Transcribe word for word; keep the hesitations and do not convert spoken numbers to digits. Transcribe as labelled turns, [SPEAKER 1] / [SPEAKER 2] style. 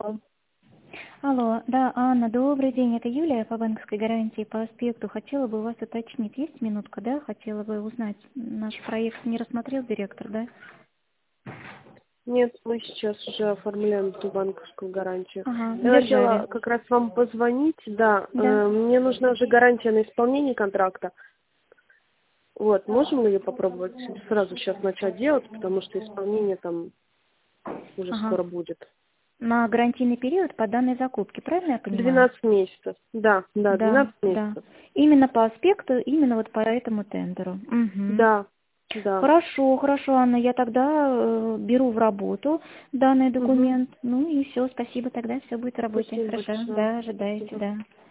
[SPEAKER 1] Алло, да, Анна, добрый день, это Юлия по банковской гарантии по аспекту. Хотела бы у вас уточнить, есть минутка, да? Хотела бы узнать, наш проект не рассмотрел директор, да?
[SPEAKER 2] Нет, мы сейчас уже оформляем эту банковскую гарантию.
[SPEAKER 1] Ага,
[SPEAKER 2] Я хотела
[SPEAKER 1] держали.
[SPEAKER 2] как раз вам позвонить, да,
[SPEAKER 1] Да.
[SPEAKER 2] э, мне нужна уже гарантия на исполнение контракта. Вот, можем мы ее попробовать сразу сейчас начать делать, потому что исполнение там уже
[SPEAKER 1] Ага.
[SPEAKER 2] скоро будет.
[SPEAKER 1] На гарантийный период по данной закупке, правильно я понимаю?
[SPEAKER 2] двенадцать месяцев, да, да,
[SPEAKER 1] Да,
[SPEAKER 2] двенадцать
[SPEAKER 1] да.
[SPEAKER 2] месяцев.
[SPEAKER 1] Именно по аспекту, именно вот по этому тендеру. Угу.
[SPEAKER 2] Да, да.
[SPEAKER 1] Хорошо, хорошо, Анна, я тогда э, беру в работу данный
[SPEAKER 2] Угу.
[SPEAKER 1] документ. Ну и все, спасибо, тогда все будет в работе.
[SPEAKER 2] Спасибо
[SPEAKER 1] Хорошо,
[SPEAKER 2] большое.
[SPEAKER 1] да, ожидайте,
[SPEAKER 2] Спасибо.
[SPEAKER 1] да.